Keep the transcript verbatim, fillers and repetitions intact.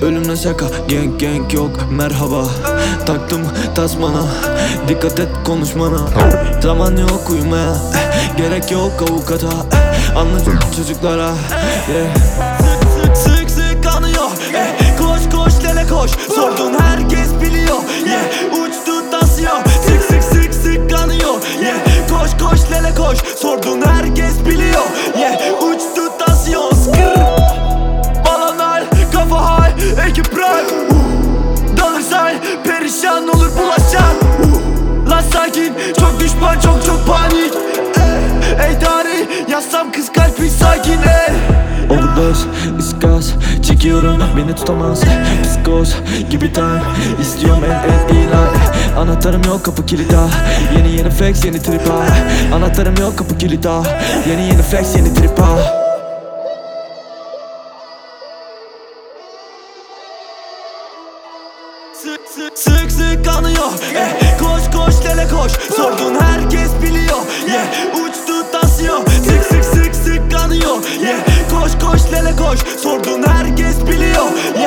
Ölümle şaka, genk genk yok merhaba. Taktım tasmana, dikkat et konuşmana. Zaman yok uyumaya, gerek yok avukata. Anlatın çocuklara, yeah. Sık sık sık sık kanıyor, eh. Koş koş lele koş, sordun herkes biliyor, yeah. Uçtu tansiyon, sık sık sık sık kanıyor, yeah. Koş koş lele koş, sordun herkes biliyor, yeah. Uçtu tansiyon, skr. Balanlar, kafa high, ekip rock, uh. Dalırsan perişan olur bulaşan, uh. Lan sakin, çok düşman çok çok panik, eh. Ey tarih, yazsam kız kalbi sakin, eh. Overdose, iskas, çekiyorum beni tutamaz. Psikoz gibi time, istiyorum en en iyiler. Anahtarım yok kapı kilidi. Yeni yeni flex yeni trip ha. Anahtarım yok kapı kilidi. Yeni yeni flex yeni trip ha. Sık sık sık sık kanıyor, eh. Koş koş lele koş, sordun herkes biliyor, yeah. Uçtu tansiyon, sık sık sık sık kanıyor, yeah. Koş koş lele koş, sordun herkes biliyor, yeah.